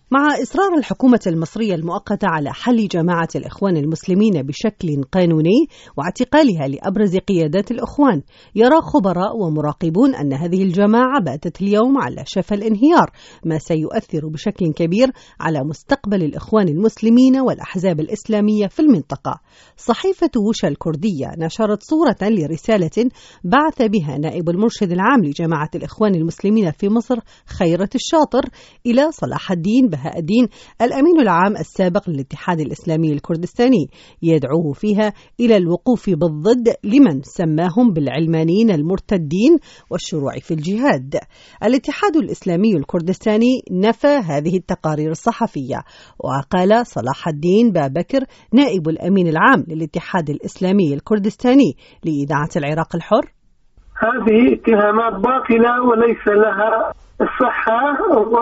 مع إصرار الحكومة المصرية المؤقتة على حل جماعة الإخوان المسلمين بشكل قانوني واعتقالها لأبرز قيادات الإخوان، يرى خبراء ومراقبون أن هذه الجماعة باتت اليوم على شفا الانهيار، ما سيؤثر بشكل كبير على مستقبل الإخوان المسلمين والأحزاب الإسلامية في المنطقة. صحيفة وشا الكردية نشرت صورة لرسالة بعث بها نائب المرشد العام لجماعة الإخوان المسلمين في مصر خيرت الشاطر إلى صلاح الدين بهاء الدين الأمين العام السابق للاتحاد الإسلامي الكردستاني، يدعوه فيها إلى الوقوف بالضد لمن سماهم بالعلمانيين المرتدين والشروع في الجهاد. الاتحاد الإسلامي الكردستاني نفى هذه التقارير الصحفية، وقال صلاح الدين بابكر نائب الأمين العام للاتحاد الإسلامي الكردستاني لإذاعة العراق الحر: هذه اتهامات باطلة وليس لها الصحة،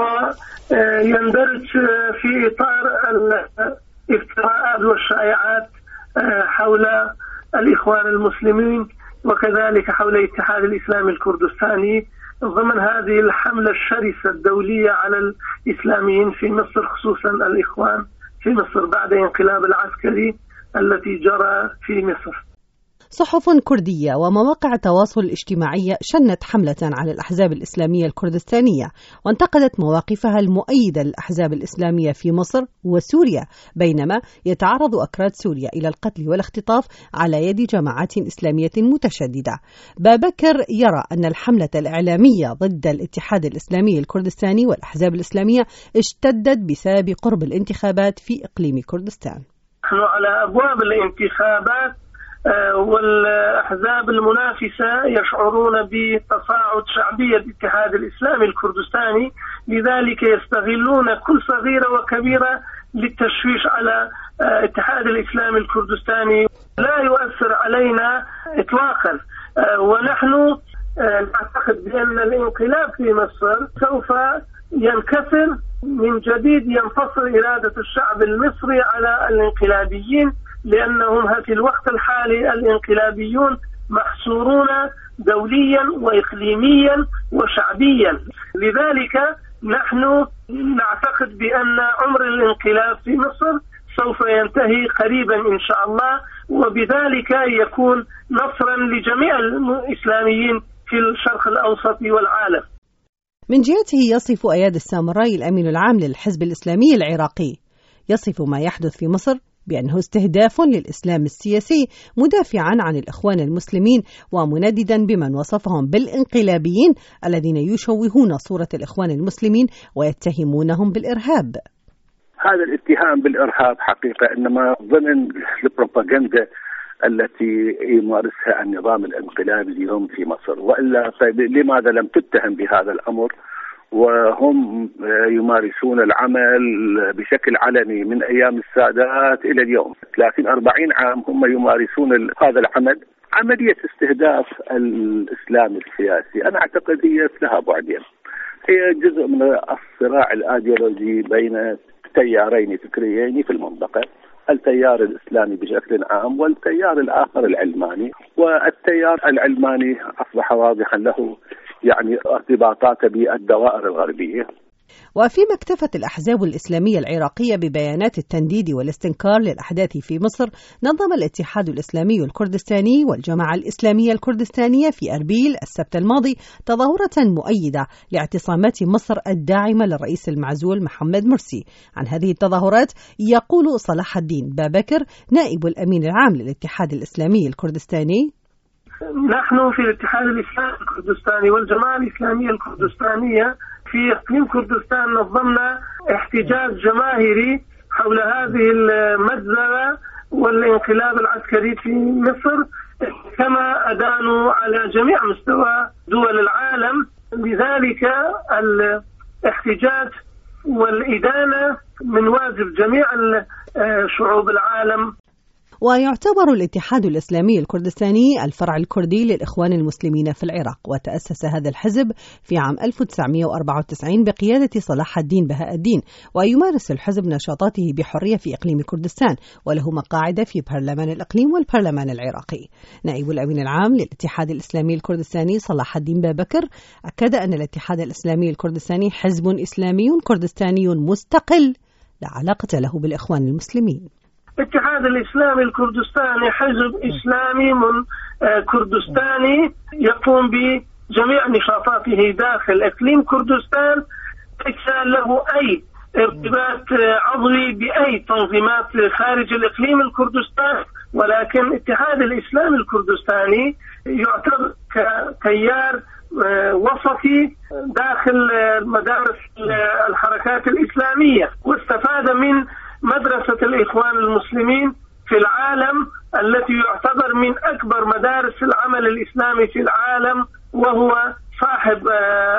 ويندرج في إطار الافتراءات والشائعات حول الإخوان المسلمين وكذلك حول الاتحاد الإسلامي الكردستاني ضمن هذه الحملة الشرسة الدولية على الإسلاميين في مصر، خصوصا الإخوان في مصر بعد انقلاب العسكري التي جرى في مصر. صحف كردية ومواقع التواصل الاجتماعي شنت حملة على الأحزاب الإسلامية الكردستانية، وانتقدت مواقفها المؤيدة للأحزاب الإسلامية في مصر وسوريا، بينما يتعرض أكراد سوريا إلى القتل والاختطاف على يد جماعات إسلامية متشددة. بابكر يرى أن الحملة الإعلامية ضد الاتحاد الإسلامي الكردستاني والأحزاب الإسلامية اشتدت بسبب قرب الانتخابات في إقليم كردستان. نحن على أبواب الانتخابات، والأحزاب المنافسة يشعرون بتصاعد شعبية الاتحاد الإسلامي الكردستاني، لذلك يستغلون كل صغيرة وكبيرة للتشويش على الاتحاد الإسلامي الكردستاني. لا يؤثر علينا إطلاقا، ونحن نعتقد بأن الانقلاب في مصر سوف ينكسر من جديد، ينتصر إرادة الشعب المصري على الانقلابيين، لأنهم في الوقت الحالي الانقلابيون محصورون دوليا وإقليميا وشعبيا. لذلك نحن نعتقد بأن عمر الانقلاب في مصر سوف ينتهي قريبا إن شاء الله، وبذلك يكون نصرا لجميع الإسلاميين في الشرق الأوسط والعالم. من جهته يصف أياد السامراي الأمين العام للحزب الإسلامي العراقي ما يحدث في مصر بأنه استهداف للإسلام السياسي، مدافعا عن الإخوان المسلمين ومنددا بمن وصفهم بالانقلابيين الذين يشوهون صورة الإخوان المسلمين ويتهمونهم بالإرهاب. هذا الاتهام بالإرهاب حقيقة إنما ضمن البروباغندا التي يمارسها النظام الانقلابي اليوم في مصر، وإلا لماذا لم تتهم بهذا الأمر وهم يمارسون العمل بشكل علني من أيام السادات إلى اليوم؟ لكن 40 عام هم يمارسون هذا العمل، عملية استهداف الإسلام السياسي. أنا أعتقد هي لها بعدين، هي جزء من الصراع الأيديولوجي بين تيارين فكريين في المنطقة، التيار الإسلامي بشكل عام والتيار الآخر العلماني. والتيار العلماني أصبح واضحا له ارتباطاته بالدوائر الغربية. وفيما اكتفت الأحزاب الإسلامية العراقية ببيانات التنديد والاستنكار للأحداث في مصر، نظم الاتحاد الإسلامي الكردستاني والجماعة الإسلامية الكردستانية في أربيل السبت الماضي تظاهرة مؤيدة لاعتصامات مصر الداعمة للرئيس المعزول محمد مرسي. عن هذه التظاهرات يقول صلاح الدين بابكر نائب الأمين العام للاتحاد الإسلامي الكردستاني: نحن في الاتحاد الإسلامي الكردستاني والجماعة الإسلامية الكردستانية في إقليم كردستان نظمنا احتجاج جماهيري حول هذه المجزرة والانقلاب العسكري في مصر، كما أدانوا على جميع مستوى دول العالم. لذلك الاحتجاج والإدانة من واجب جميع شعوب العالم. ويعتبر الاتحاد الإسلامي الكردستاني الفرع الكردي للإخوان المسلمين في العراق، وتأسس هذا الحزب في عام 1994 بقيادة صلاح الدين بهاء الدين، ويمارس الحزب نشاطاته بحرية في إقليم كردستان، وله مقاعد في برلمان الإقليم والبرلمان العراقي. نائب الأمين العام للاتحاد الإسلامي الكردستاني صلاح الدين بابكر أكد أن الاتحاد الإسلامي الكردستاني حزب إسلامي كردستاني مستقل لا علاقة له بالإخوان المسلمين. الاتحاد الإسلامي الكردستاني حزب إسلامي كردستاني يقوم بجميع نشاطاته داخل إقليم كردستان، ليس له أي ارتباط عضوي بأي تنظيمات خارج الإقليم الكردستاني، ولكن الاتحاد الإسلامي الكردستاني يعتبر كتيار وسطي داخل مدارس الحركات الإسلامية، واستفاد من مدرسة الإخوان المسلمين في العالم التي يعتبر من أكبر مدارس العمل الإسلامي في العالم، وهو صاحب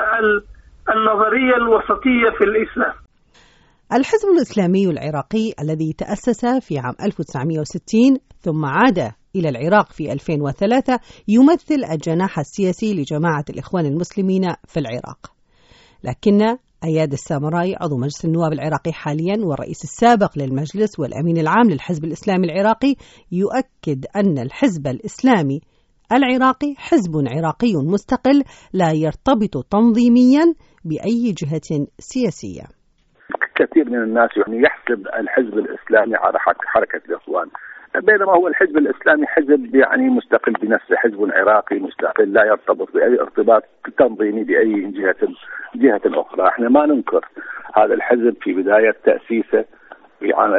النظرية الوسطية في الإسلام. الحزب الإسلامي العراقي الذي تأسس في عام 1960 ثم عاد إلى العراق في 2003 يمثل الجناح السياسي لجماعة الإخوان المسلمين في العراق، لكن أياد السامراي عضو مجلس النواب العراقي حاليا والرئيس السابق للمجلس والأمين العام للحزب الإسلامي العراقي يؤكد أن الحزب الإسلامي العراقي حزب عراقي مستقل لا يرتبط تنظيميا بأي جهة سياسية. كثير من الناس يحسب الحزب الإسلامي على حركة الإخوان، بينما هو الحزب الإسلامي حزب مستقل بنفسه، حزب عراقي مستقل لا يرتبط بأي ارتباط تنظيمي بأي جهة أخرى. احنا ما ننكر هذا الحزب في بداية تأسيسه في عام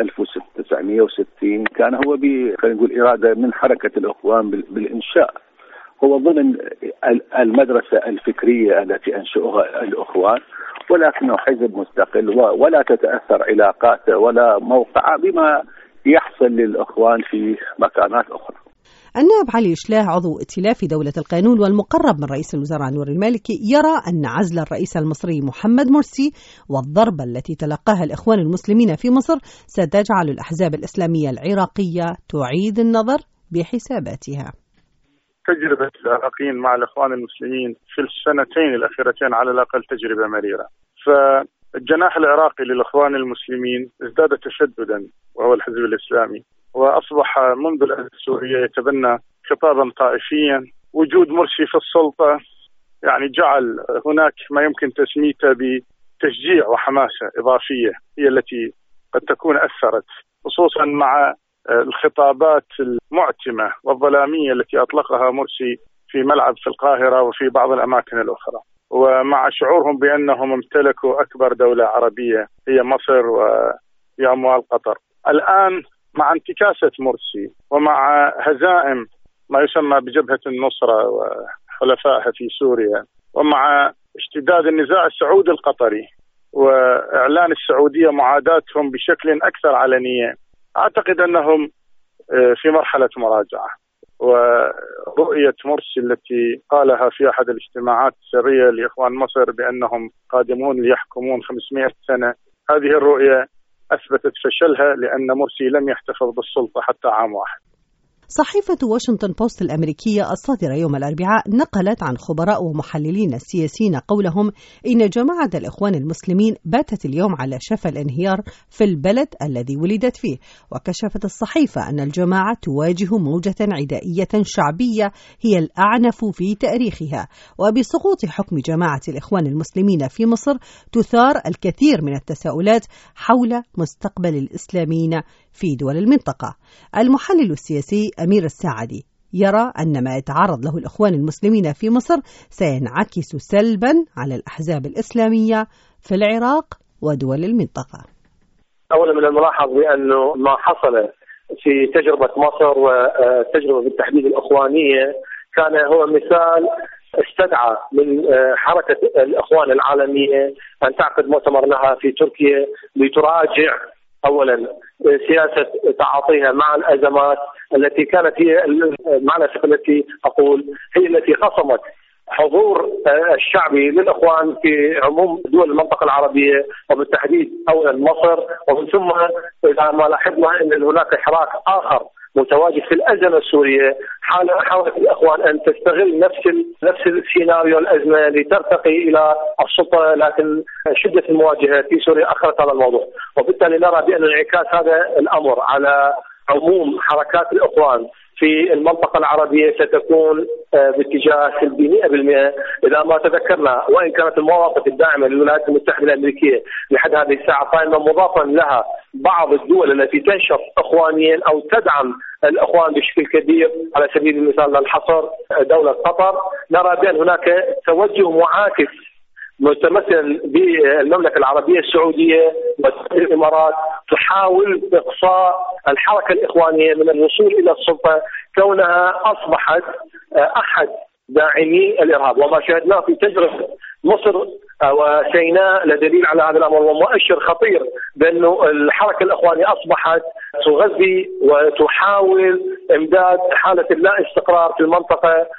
1960 كان هو خلينا نقول إرادة من حركة الإخوان بالإنشاء، هو ضمن المدرسة الفكرية التي أنشأها الإخوان، ولكنه حزب مستقل ولا تتأثر علاقاته ولا موقعه بما يحصل للإخوان في مكانات أخرى. النائب علي شلاه عضو ائتلاف دولة القانون والمقرب من رئيس الوزراء نور المالكي يرى أن عزل الرئيس المصري محمد مرسي والضربة التي تلقاها الإخوان المسلمين في مصر ستجعل الأحزاب الإسلامية العراقية تعيد النظر بحساباتها. تجربة العراقيين مع الإخوان المسلمين في السنتين الأخيرتين على الأقل تجربة مريرة، فالجناح العراقي للإخوان المسلمين ازداد تشددا وهو الحزب الإسلامي، وأصبح منذ الأزمة السورية يتبنى خطابا طائفيا. وجود مرسي في السلطة جعل هناك ما يمكن تسميته بتشجيع وحماسة إضافية هي التي قد تكون أثرت، خصوصا مع الخطابات المعتمة والظلامية التي أطلقها مرسي في ملعب في القاهرة وفي بعض الأماكن الأخرى، ومع شعورهم بأنهم امتلكوا أكبر دولة عربية هي مصر وبأموال قطر. الآن مع انتكاسة مرسي ومع هزائم ما يسمى بجبهة النصرة وحلفائها في سوريا، ومع اشتداد النزاع السعودي القطري وإعلان السعودية معاداتهم بشكل أكثر علنية، أعتقد أنهم في مرحلة مراجعة. ورؤية مرسي التي قالها في أحد الاجتماعات السرية لإخوان مصر بأنهم قادمون ليحكمون 500 سنة، هذه الرؤية أثبتت فشلها، لأن مرسي لم يحتفظ بالسلطة حتى عام واحد. صحيفة واشنطن بوست الأمريكية الصادرة يوم الأربعاء نقلت عن خبراء ومحللين السياسيين قولهم إن جماعة الإخوان المسلمين باتت اليوم على شفا الانهيار في البلد الذي ولدت فيه، وكشفت الصحيفة أن الجماعة تواجه موجة عدائية شعبية هي الأعنف في تاريخها، وبسقوط حكم جماعة الإخوان المسلمين في مصر تثار الكثير من التساؤلات حول مستقبل الإسلاميين في دول المنطقة. المحلل السياسي أمير الساعدي يرى أن ما يتعرض له الإخوان المسلمين في مصر سينعكس سلبا على الأحزاب الإسلامية في العراق ودول المنطقة. أولا من الملاحظ بأنه ما حصل في تجربة مصر والتجربة بالتحديد الإخوانية كان هو مثال استدعى من حركة الإخوان العالمية أن تعقد مؤتمر لها في تركيا لتراجع أولا سياسة تعاطيها مع الأزمات التي كانت هي مع الأسف التي أقول هي التي خصمت حضور الشعبي للإخوان في عموم دول المنطقة العربية وبالتحديد أولا مصر، ومن ثم إذا ما لاحظنا أن هناك حراك آخر متواجد في الأزمة السورية، حاولت الإخوان أن تستغل نفس السيناريو الأزمة لترتقي إلى السلطة، لكن شدة المواجهة في سوريا أخرت هذا الموضوع. وبالتالي نرى بأن انعكاس هذا الأمر على عموم حركات الإخوان في المنطقة العربية ستكون باتجاه سلبي 100%. إذا ما تذكرنا، وإن كانت المواقف الداعمة للولايات المتحدة الأمريكية لحد هذه الساعة قائمة، مضافا لها بعض الدول التي تنشط إخوانيا أو تدعم الإخوان بشكل كبير، على سبيل المثال للحصر دولة قطر، نرى بأن هناك توجه معاكس متمثل بالمملكة العربية السعودية والإمارات تحاول إقصاء الحركة الإخوانية من الوصول إلى السلطة، كونها أصبحت أحد داعمي الإرهاب. وما شاهدناه في تجربة مصر وسيناء لدليل على هذا الأمر، ومؤشر خطير بأنه الحركة الإخوانية أصبحت تغذي وتحاول إمداد حالة اللا استقرار في المنطقة